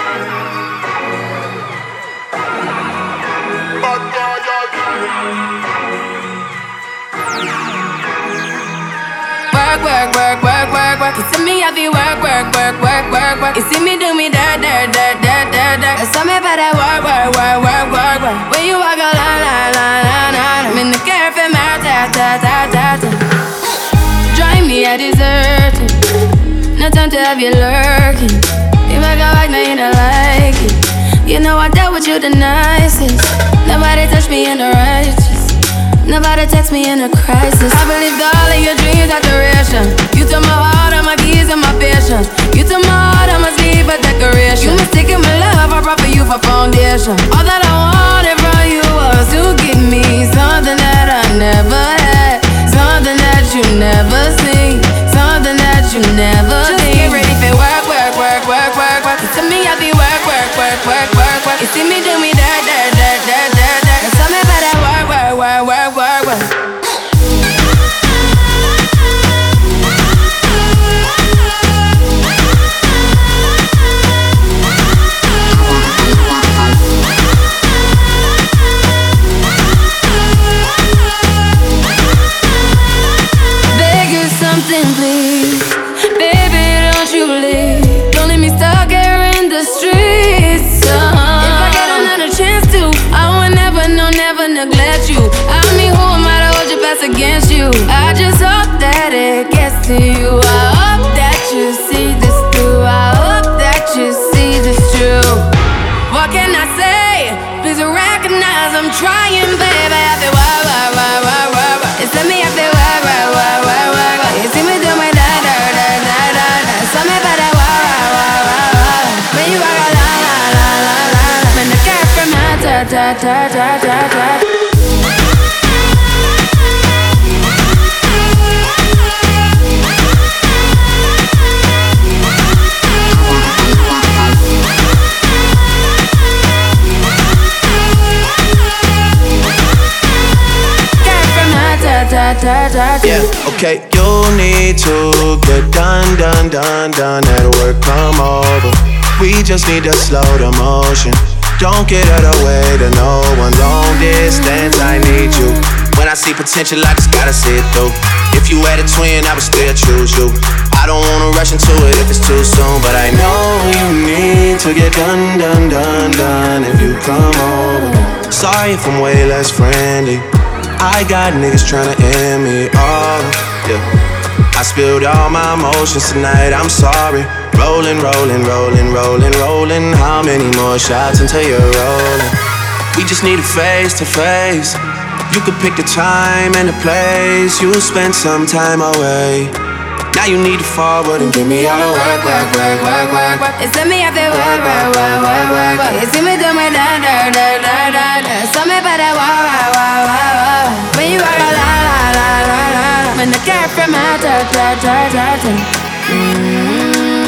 You see me have you work. You see me do me dirt. So me better work. When you walk a line. I'm in the cafe, my ta. Drive me a dessert. No time to have you lurking. You make a back, now you don't like it. You know I dealt with you the nicest. Nobody touched me in the righteous. Nobody text me in a crisis. I believed all of your dreams are duration. You took my heart, all my keys, and my patience. You took my heart, I must leave a decoration. You mistaken my love, I brought for you for foundation. All that I wanted from you was to give me something that I never had, something that you never seen, something that you never just get ready for work. You see me, I be work. You see me do me dirt. Tell me about that work. Beg you something, please. Baby, don't you leave. Don't leave me stuck here in the streets. If I get another chance to, I will never neglect you. I mean, who am I to hold your past against you? I just hope that it gets to you. I hope that you see this through. I hope that you see this true. What can I say? Please recognize I'm trying, baby. I feel why. It's me, I feel why. You see me do my da. Tell me about that why. When you walk a la. When the cat from my ta. Yeah, okay, you need to get done. That work, come over. We just need to slow the motion. Don't get out of the way to no one. Long distance, I need you. When I see potential, I just gotta see it through. If you had a twin, I would still choose you. I don't wanna rush into it if it's too soon, but I know you need to get done if you come over. Sorry if I'm way less friendly. I got niggas tryna end me off, yeah. I spilled all my emotions tonight, I'm sorry. Rolling. How many more shots until you're rolling? We just need a face to face. You could pick the time and the place. You'll spend some time away. Now you need to forward and give me all the work. It's me, I feel work. You see me do my da. Tell me about that why. When you walk a la. When the cat from my ta.